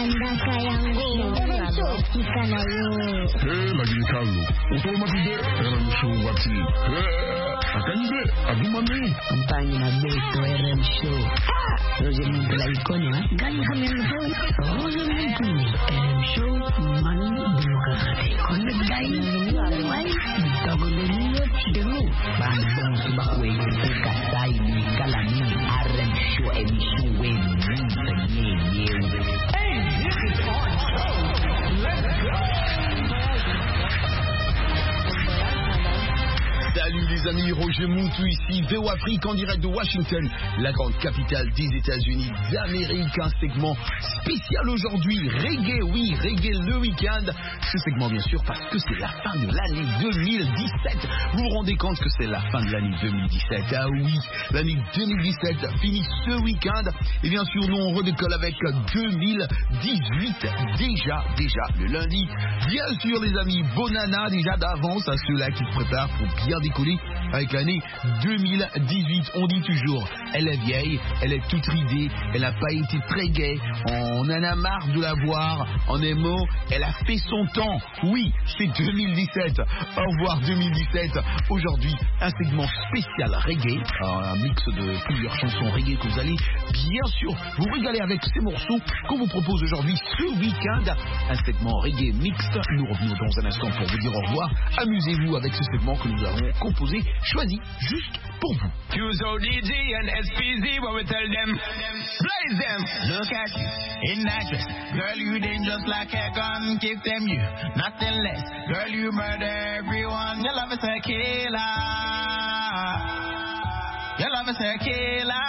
Ndaka yangu ikanayo lagi kalu otomati de RM show wati akanibe adumane kampanye na beto RM show Roger Muntu la ikono gani hamil show Roger Muntu RM show manu buka ikono gani wai dogo leniyo chiru bang bakwe kasai ni kalani RM show emission we hey, this is our show. Let's go. Salut les amis, Roger Muntu ici, VO Afrique en direct de Washington, la grande capitale des États-Unis d'Amérique. Un segment spécial aujourd'hui, reggae, oui, reggae le week-end. Ce segment bien sûr parce que c'est la fin de l'année 2017. Vous vous rendez compte que c'est la fin de l'année 2017? Ah oui, l'année 2017 finit ce week-end. Et bien sûr, nous on redécolle avec 2018 déjà le lundi. Bien sûr les amis, bonne année déjà d'avance à ceux-là qui se préparent pour bien décoller avec l'année 2018. On dit toujours, elle est vieille, elle est toute ridée, elle n'a pas été très gaie, on en a marre de la voir. En un mot, elle a fait son temps. Oui, c'est 2017. Au revoir 2017. Aujourd'hui, un segment spécial reggae, un mix de plusieurs chansons reggae que vous allez bien sûr vous régaler avec ces morceaux qu'on vous propose aujourd'hui ce week-end. Un segment reggae mixte. Nous revenons dans un instant pour vous dire au revoir. Amusez-vous avec ce segment que nous avons composé, choisi juste pour vous. QZODG and SPZ, what we tell them, blaze them. Look at you in that dress, girl, you dangerous like a gun. Give them you nothing less, girl, you murder everyone. Your love is a killer, your love is a killer.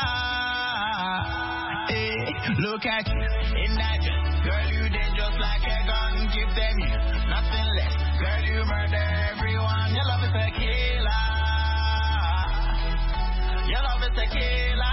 Hey, look at you in that dress, girl, you dangerous like a gun. Give them you nothing less, girl, you murder everyone. Your love is a killer, your love is a killer.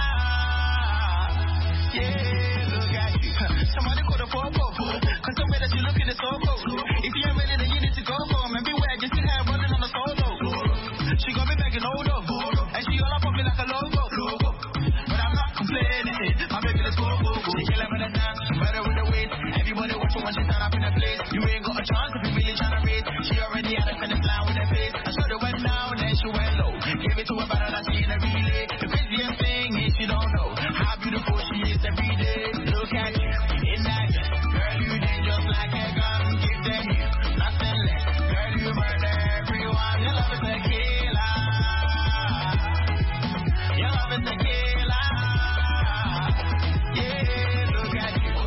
Yeah, look at you. Somebody call the popo, cause the way that you looking is so cool. If you ain't ready, then you need to go for him and beware, just see her running on the solo. She got me begging hold up, and she all up on me like a logo. But I'm not complaining, my baby let's go. She kill her with a dance, better with the weight. Everybody watching when she stand up in the place. You ain't got a chance if you really tryna race. She already had a finish line with her face. I showed her went down, then she went low. Gave it to her better than she in a relay. The craziest thing is she don't know how beautiful she is every day. Look at you in that dress, girl, you dangerous like a gun. Give them you nothing less, girl, you murder everyone. Your love is a killer, your love is a killer. Yeah, look at you.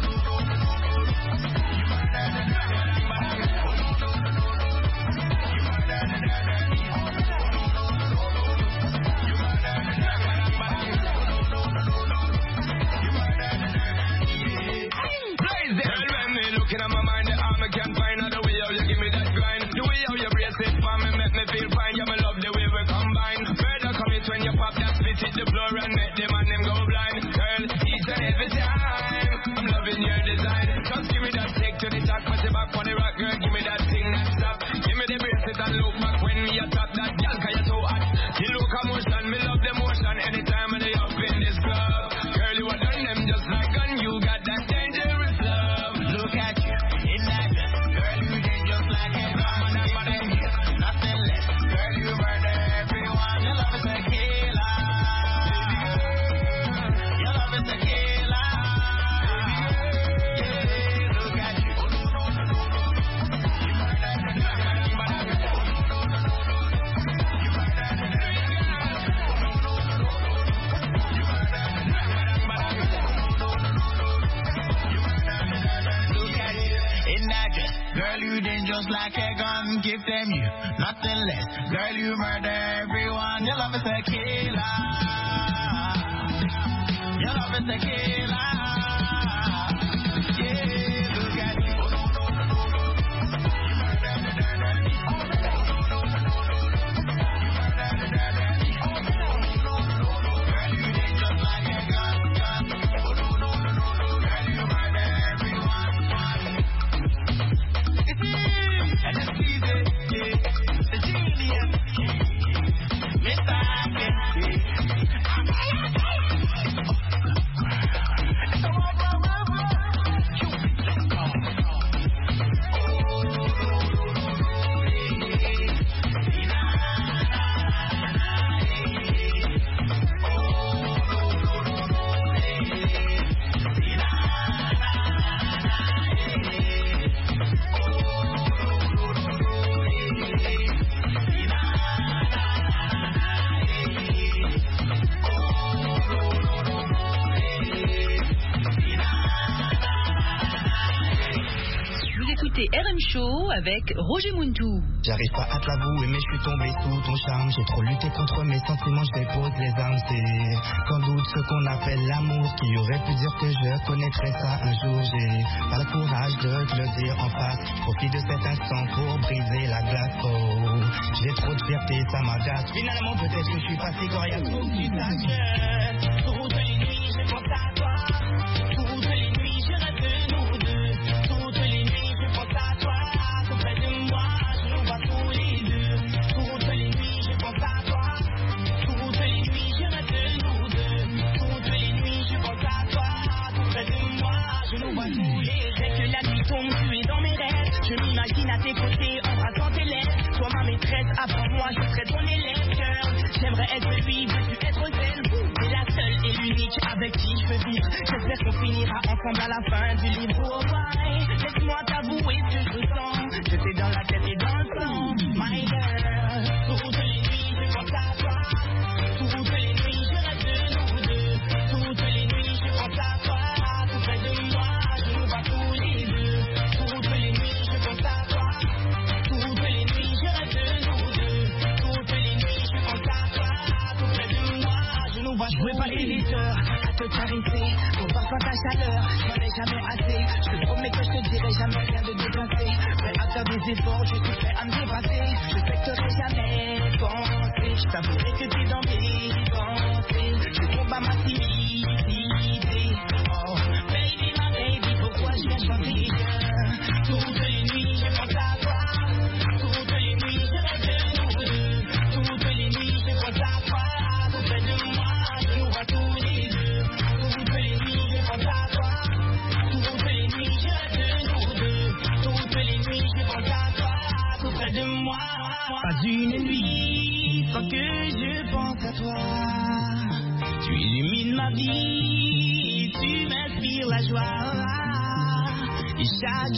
Looking at my mind, the arm I can't find out the way how you give me that grind. The way how you brace it for me, make me feel fine. Yeah, me love the way we combine. Further commit when you pop that spit, hit the floor and make them and them go blind. Girl, each and every time, I'm loving your design. Just give me that stick to the top, put it back on the rock, girl. Give me that thing that stop. Give me the bracelet and look back when me attack that girl, cause you're so hot. The locomotion, me love the motion. Anytime when they up in this club, girl, you are done them just like gun. You got that dangerous love. Look at you in that dress, girl, you dangerous like a gun. Nothing less, girl, you murder everyone. Your love is a killer, your love is a killer. Yeah, look at you. Girl, you dangerous like a gun. Give them you nothing less, girl, you murder everyone. Your love is a killer, your love is a killer. Yeah, look at you. Girl, you dangerous like a gun. Girl, you murder everyone. And it's easy, yeah. The genius, Mr. Happy. RM Show avec Roger Muntou. J'arrive pas à te l'avouer, mais je suis tombé sous ton charme. J'ai trop lutté contre mes sentiments, je dépose les armes. C'est sans doute ce qu'on appelle l'amour. Qui aurait pu dire que je connaîtrais ça un jour. J'ai pas le courage de te le dire en face. Profite de cet instant pour briser la glace. Oh, j'ai trop de fierté, ça m'agace. Finalement, peut-être que je suis pas si coriace. Faut que tu saches que toutes les nuits, je pense à toi. Toutes les nuits, je rêve de nous deux. Toutes les nuits, je pense à toi. Tout près de moi, je nous vois tous les deux. Toutes les nuits, je pense à toi. Toutes les nuits, je rêve de nous deux. Toutes les nuits, je pense à toi. Tout près de moi, je nous vois tous les deux. Dès que la nuit tombe, tu es dans mes rêves. Je m'imagine à tes côtés, embrassant tes lèvres. Toi ma maîtresse, avant moi, je serai ton élève. J'aimerais être lui, veux-tu être celle? C'est la seule et l'unique avec qui je veux vivre. J'espère qu'on finira ensemble à la fin du livre. Oh bye, laisse-moi t'avouer ce que je ressens. Je t'ai dans la tête et dans le sang. My girl, toutes les nuits je pense à toi. Toutes les nuits je rêve de nous deux. Toutes les nuits je pense à toi. Tout près de moi, je nous vois tous les deux. Toutes les nuits je pense à toi. Toutes les nuits je rêve de nous deux. Toutes les nuits je pense à toi. Tout près de moi, je nous vois. Je veux passer les heures à te caresser. Pour parfois ta chaleur, j'en ai jamais assez. Je te promets que je te dirai jamais rien de déplacé. Prêt à faire des efforts, je suis prêt à me dépasser. Je sais que t'aurais jamais pensé. Je t'avouerai que t'es dans mes pensées. Je combats ma timidité. Oh, baby, ma baby, pourquoi je viens chanter? Toutes les nuits, je pense à toi. Toutes les nuits, je rêve de nous deux. Toutes les nuits, je pense à toi. Tout près de moi, je nous vois tous les deux. Toutes les nuits, je pense à toi. Toutes les nuits, je rêve de nous deux. Toutes les nuits, je pense à toi. Tout près de moi. Pas une nuit sans que je pense à toi. Tu illumines ma vie, tu m'inspires la joie. Et chaque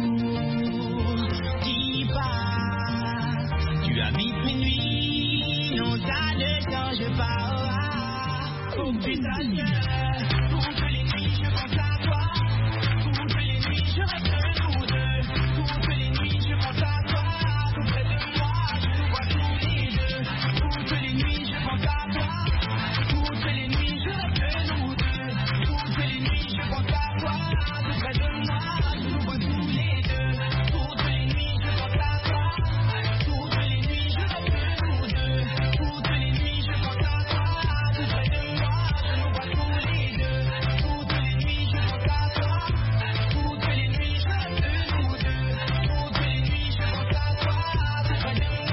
jour qui passe, tu habites mes nuits, non ça ne change pas. Faut que tu saches que toutes les nuits je pense à toi. Toutes les nuits je rêve de nous deux. Toutes les nuits je pense à toi. Tout près de moi, je nous vois tous les deux. Toutes les nuits je pense à toi. Toutes les nuits je rêve de nous deux. Toutes les nuits je pense à toi. Tout près de moi, je nous vois tous les deux. Toutes les nuits je pense à toi. Toutes les nuits je rêve de nous deux. Toutes les nuits je pense à toi. Tout près de moi, je nous vois tous les deux. Toutes les nuits je pense à toi. Toutes les nuits je rêve de nous deux. Toutes les nuits je pense à toi. Tout près de moi.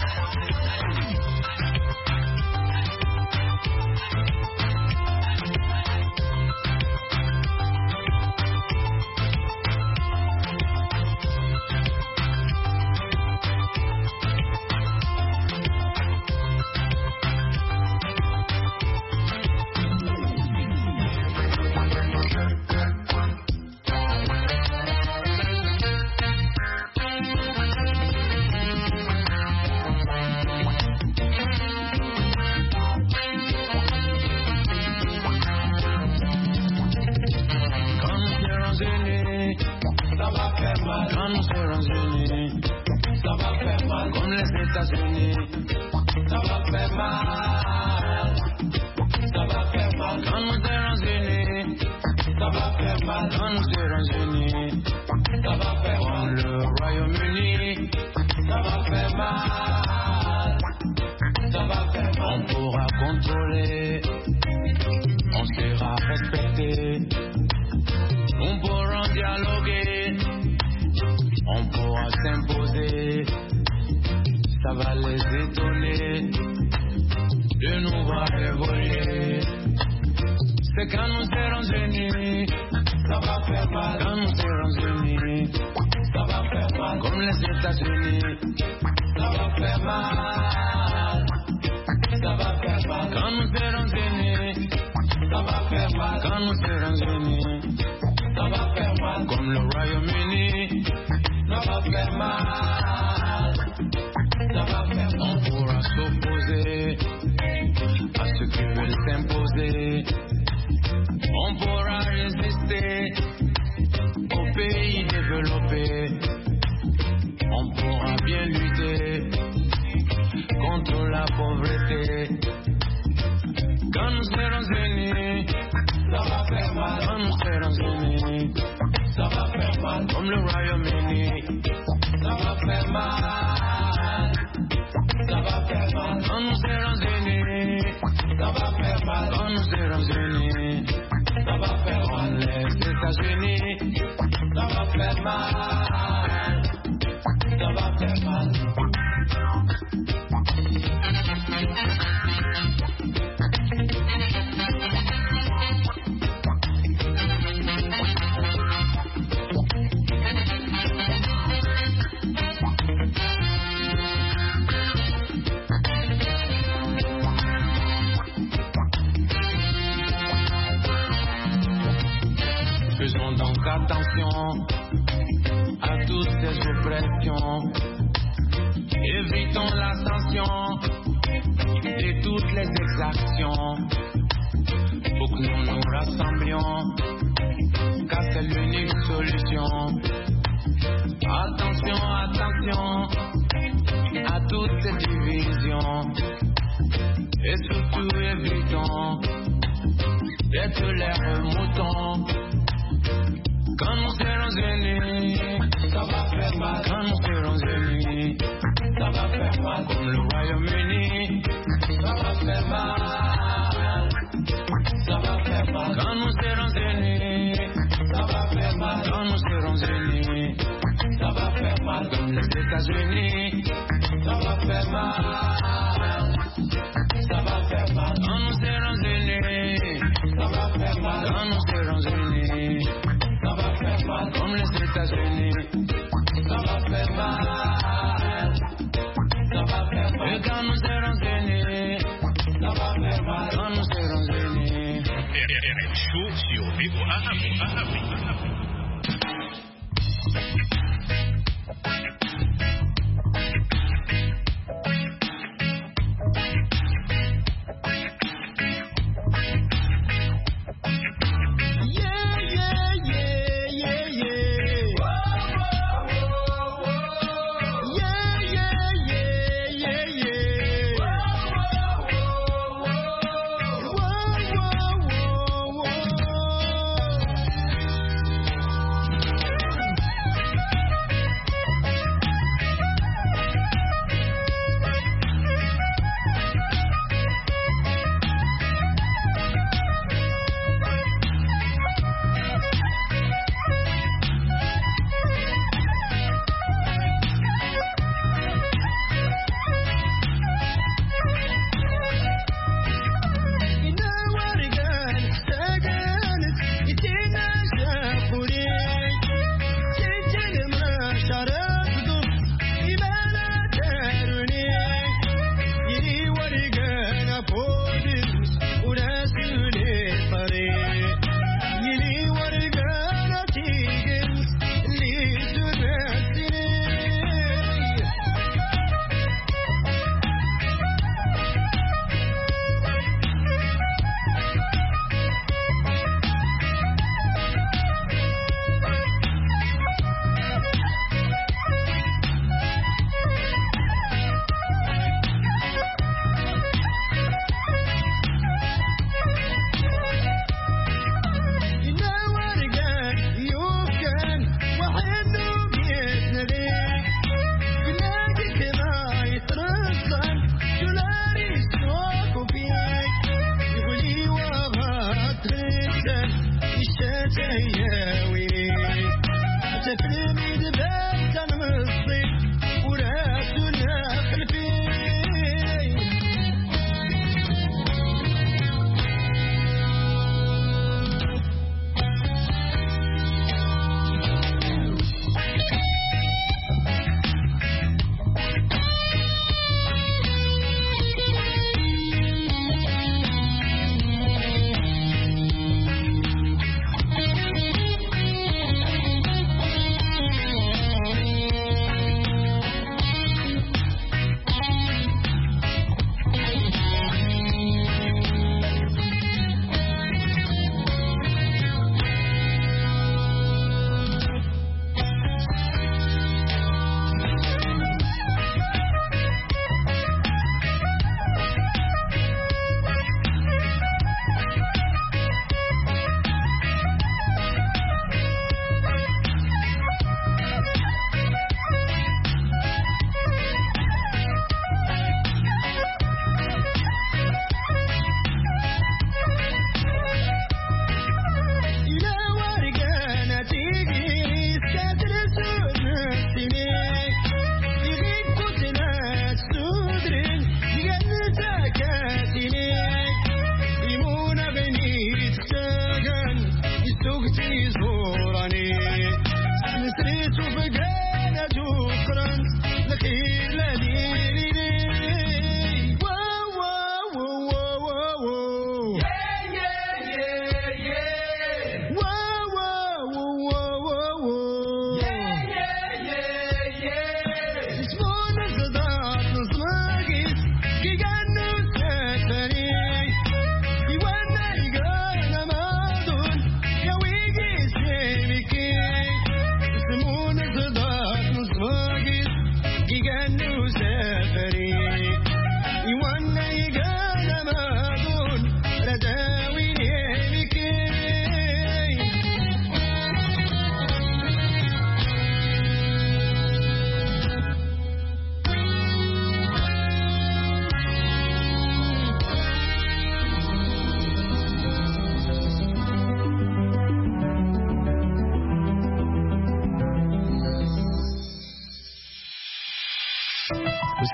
Quand nous serons unis, ça va faire mal. Comme les États-Unis, ça va faire mal. Ça va faire mal. Quand nous serons unis, ça va faire mal. Quand nous serons unis, ça va faire mal. Comme le Royaume-Uni, ça va faire mal. Ça va faire mal. On pourra contrôler, on sera respecté. On pourra dialoguer, on pourra s'imposer. Ça va les étonner de nous voir évoluer. C'est quand nous serons unis, ça va faire mal. Quand nous serons unis, ça va faire mal. Comme les États-Unis, ça va faire mal. Ça va faire mal. Quand nous serons unis, ça va faire mal. Quand nous serons unis, ça va faire mal. Comme le Royaume-Uni, ça va faire mal. Ça va faire mal. On pourra s'opposer à ceux qui veulent s'imposer. On pourra résister aux pays développés. ça va faire mal. Quand nous serons unis, ça va faire mal. Comme le Royaume-Uni, ça va faire mal. Ça va faire mal. Quand nous serons unis, ça va faire mal. Quand nous serons unis, ça va faire mal. Les États-Unis, ça va faire mal. Ça va faire mal. Faisons donc attention à toutes ces oppressions. Évitons la sanction et toutes les exactions. Faut que nous nous rassemblions, car c'est l'unique solution. Attention, attention à toutes ces divisions. Et surtout évitons d'être l'air mouton. Quand nous serons unis, ça va faire mal. Quand nous serons unis, ça va faire mal. Comme le Royaume-Uni, ça va faire mal. Ça va faire mal. Quand nous serons unis, ça va faire mal. Quand nous serons unis, ça va faire mal. Comme les États-Unis, ça va faire mal. Ça va faire mal. Quand nous serons unis, ça va faire mal. Quand nous serons unis, ça va faire mal. Comme les États-Unis, ça va faire mal. Ça va faire mal. Et quand nous serons unis, ça va faire mal. Quand nous serons unis. Show sur VOA Afrique.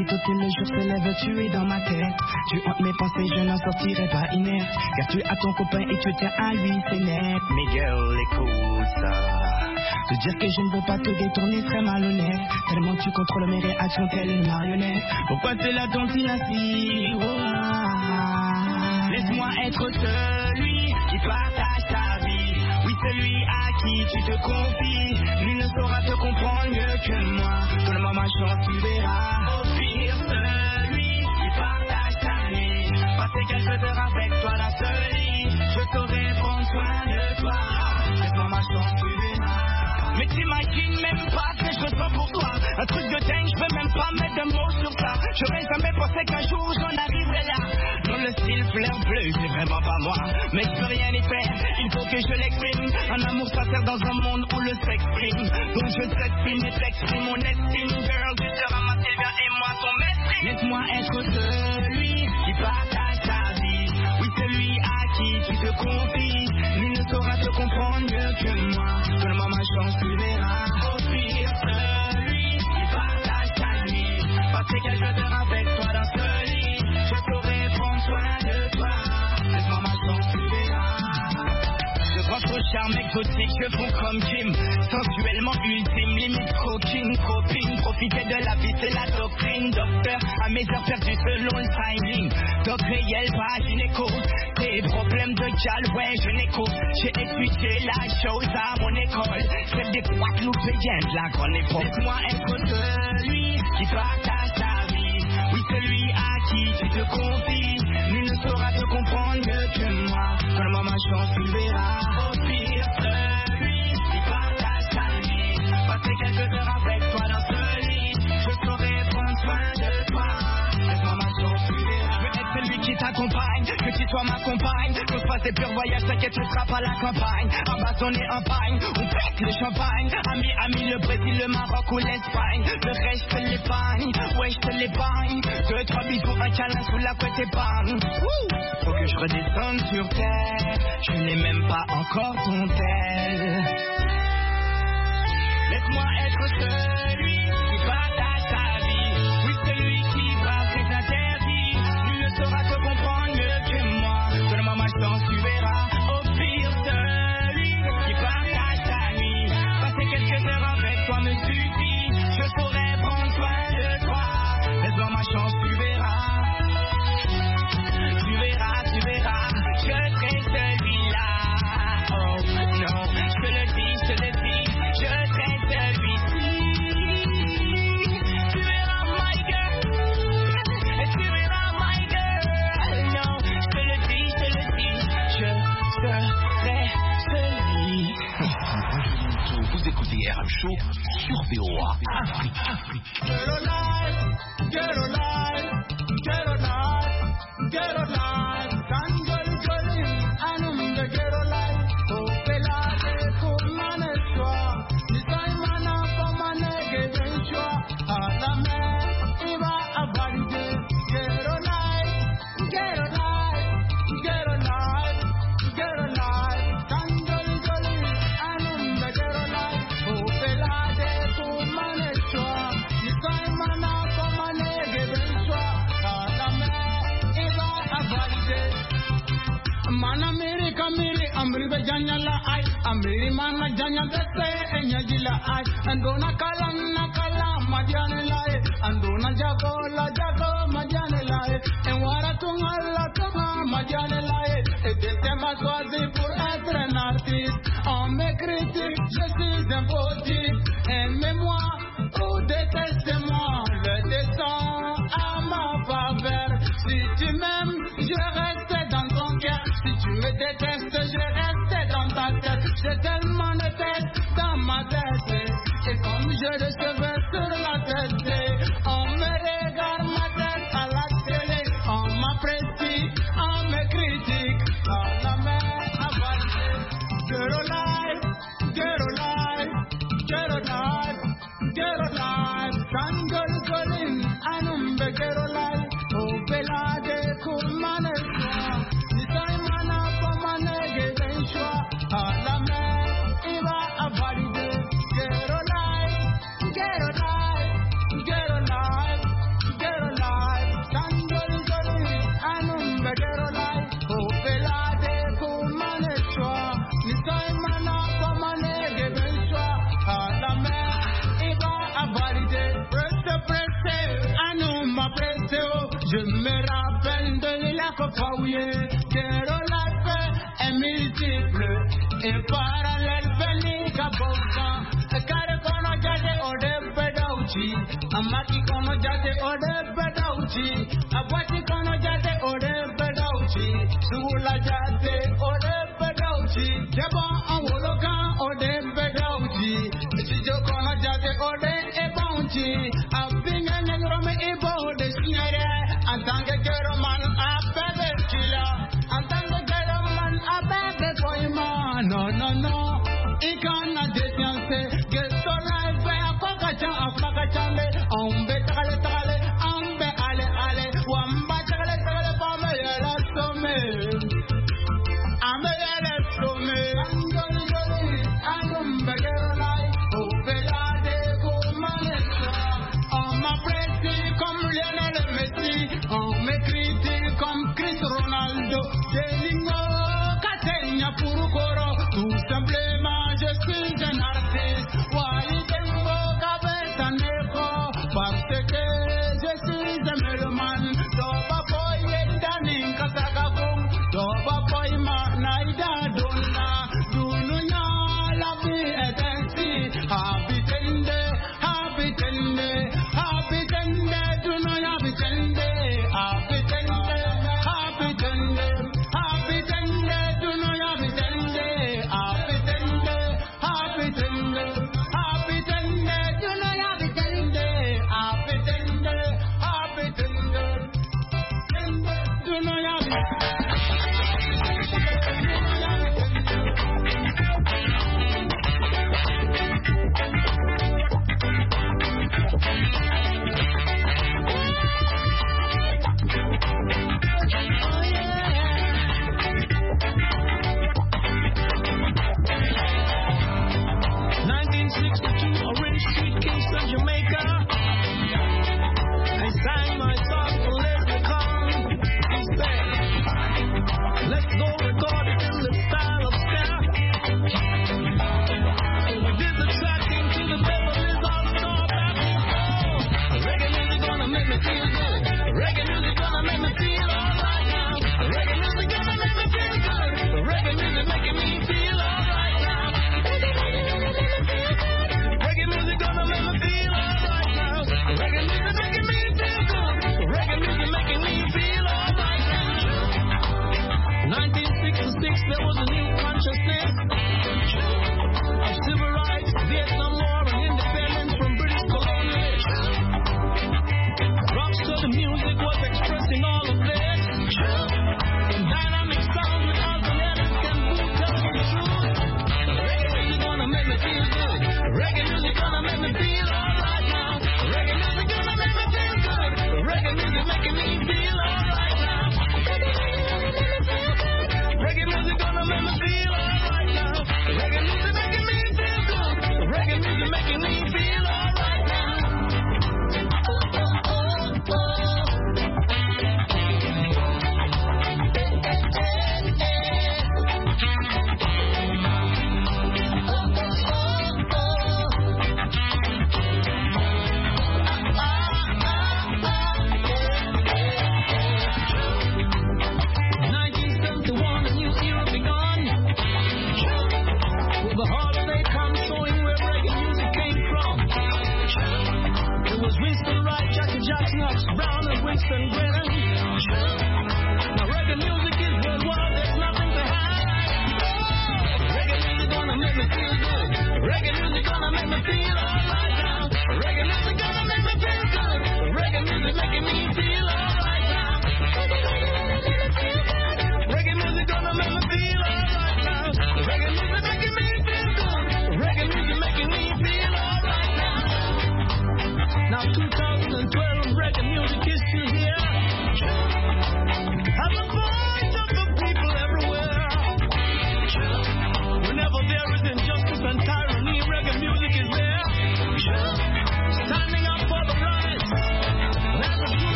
Aussitôt que le jour se lève, tu es dans ma tête. Tu hantes mes pensées, je n'en sortirai pas inerte. Car tu as ton copain et tu tiens à lui, c'est net. Mais girl, écoute ça. Te dire que je ne veux pas te détourner serait malhonnête. Tellement tu contrôles mes réactions, telle une marionnette. Pourquoi tu la tontine ainsi? Oh, laisse-moi être celui qui partage ta vie. Oui, celui à qui tu te confies. Lui ne saura te comprendre mieux que moi. Donne-moi ma chance, tu verras. Au pire, celui qui partage ta nuit. Passer quelques heures avec toi, la seule lit. Je saurai prendre soin de toi. Laisse-moi ma chance, tu verras. Mais t'imagines même pas ce que je ressens pour toi. Un truc de dingue, je peux même pas mettre de mots sur ça. J'aurais jamais pensé qu'un jour j'en arriverais là. Dans le style fleur bleue, c'est vraiment pas moi. Mais je peux rien y faire, il faut que je l'exprime. Un amour sincère dans un monde où le sexe prime. Donc je t'exprime et t'exprime mon estime. Girl, tu seras ma Sylvia et moi ton maître. Laisse-moi être celui qui partage ta vie. Oui, celui à qui tu te confies. Lui ne saura te comprendre mieux que moi. Donne-moi ma chance, tu verras. Au pire, celui qui partage ta nuit. Passer quelques heures avec toi dans ce lit. Je saurai prendre soin de toi. Laisse-moi ma chance, tu verras. Je crois qu'au charme exotique, je fonds comme Kim. Sensuellement ultime, limite coquine, copine. Profiter de la vie, c'est la doctrine. Docteur, à mes heures perdues selon le timing. Doc réel, pas gynéco. Tes problèmes de gal, ouais, je n'écoute. J'ai étudié la chose à mon école. Celle des Guadeloupéens de la grande époque. Laisse-moi être celui qui partage ta vie. Oui, celui à qui tu te confies. Lui ne saura te comprendre mieux que moi. Donne-moi ma chance, tu verras. Au pire, celui qui partage ta nuit. Passer quelques heures avec toi dans ce lit. Je saurai prendre soin de toi. Laisse-moi ma chance, tu verras. Je veux être celui qui t'accompagne, que tu sois ma compagne. Qu'on se fasse des purs voyages, t'inquiète, tu seras pas la campagne. Abandonné en pagne, on pète le champagne. Ami, le Brésil, le Maroc ou l'Espagne. Le reste, je te l'épargne, ouais, je te l'épargne. 2-3 bisous, un câlin sous la couette épargne. Faut que je redescende sur terre, je n'ai même pas encore ton tel. Laisse-moi être celui qui partage ta vie. Oui, celui qui brasse ses interdits. Lui ne saura te comprendre mieux que moi. Donne-moi ma chance, tu verras. Au pire, celui qui partage ta nuit. Passer quelques heures avec toi me suffit. Je saurai prendre soin de toi. Laisse-moi ma chance, tu verras. Tu verras, tu verras. Je serai celui-là. Oh non, je te le dis, je te le dis. Je serai celui-ci. Tu verras, my girl. Et tu verras, my girl. Non, je te le dis, je te le dis. Je serai celui. Vous écoutez RM Show sur VOA Afrique. Get alive, get alive, get alive, get alive. Tangle calling, anum the get alive. Oh, pelade, come on, soir. This time man up, man, get in soir. La mer, il va à valider. Get alive, get alive, get alive, get alive. Tangle calling, anum the get alive. Oh, pelade, come on, soir. This time man up, man, get in soir. La mer, il va à valider. Man America miri amri be janyala ai amri mana janya desse enyajila ai andona kala madiane lai andona jago madiane lai enwara tungala kama madiane lai et de ma choisi pour être un artiste on me critique je suis un fautif aimez-moi ou détestez-moi le destin à ma faveur si tu m'aimes je reste dans ton cœur. Si tu me détestes, je reste dans ta tête. J'ai tellement de tête dans ma tête. Et comme je le cheveux sur la tête, on me regarde ma tête à la télé. On m'apprécie, on me critique. Dans la mer à valser. Get alive, get alive, get alive, get alive. Tangle calling, anum be get alive. Oh, belade, come on, la mer, il va à valider. Get alive, Je me rappelle de la Copaouye, Kero la paix est multiple et parallèle Feni Kaboka, Kare Kono Jade Ode Bedauchi, Amaki Kono Jade Ode Bedauchi, Abwati Kono Jade Ode Bedauchi, Sula Jade Ode Bedauchi, Jabon Awoloka Ode Bedauchi, Chijo Kono Jade Ode Ebounchi, Abinga Negrome Ebo de Signere, en tant que Geroman Abebe Killa, en tant que Geroman Abebe Koima, no, Ikana Desianse, Gesto Life, Akokachan, Afakachande, Ombe Tale, Ambe Ale, Wamba Tale, Pame Yela Some, Ambe Yela Some, Angombe Gerolai, Opelade, Gomanesa, on m'apprécie comme Lionel Messi, on m'écrit comme Chris Ronaldo, Delingo, Catenia Purukoro, tout simplement je suis un artiste, Walidengo, Kabetaneko, parce que je suis un mélomane, Doba Boy, Danin Kasagabung, Doba Boy, Naida Donna, Dununya, la vie est ainsi, habitende, Dununya habitende, Dununya habitende,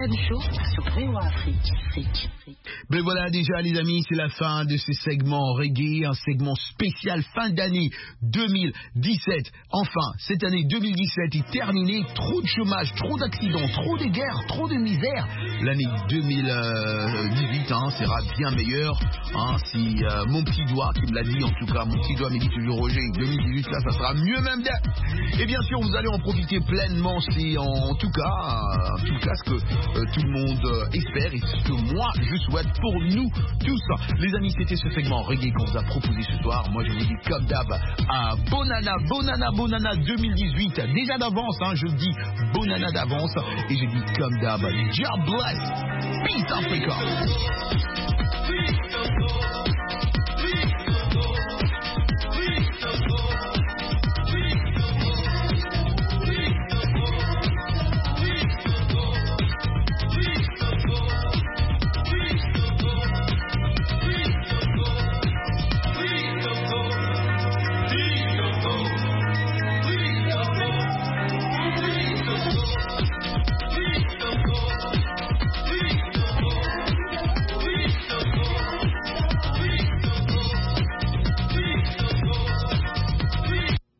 RM Show sur VOA Afrique. Ben voilà déjà les amis, c'est la fin de ce segment reggae, un segment spécial fin d'année 2017. Enfin, cette année 2017 est terminée, trop de chômage, trop d'accidents, trop de guerres, trop de misère. L'année 2018 sera bien meilleure. Si mon petit doigt, qui me l'a dit en tout cas, mon petit doigt me dit toujours Roger, 2018 là ça sera mieux même bien. Et bien sûr vous allez en profiter pleinement, c'est en tout cas ce que tout le monde espère et ce que moi je souhaite pour nous tous. Les amis, c'était ce segment reggae qu'on vous a proposé ce soir. Moi je vous dis comme d'hab à Bonana 2018 déjà d'avance, je dis Bonana d'avance et je dis comme d'hab God bless, peace Africa.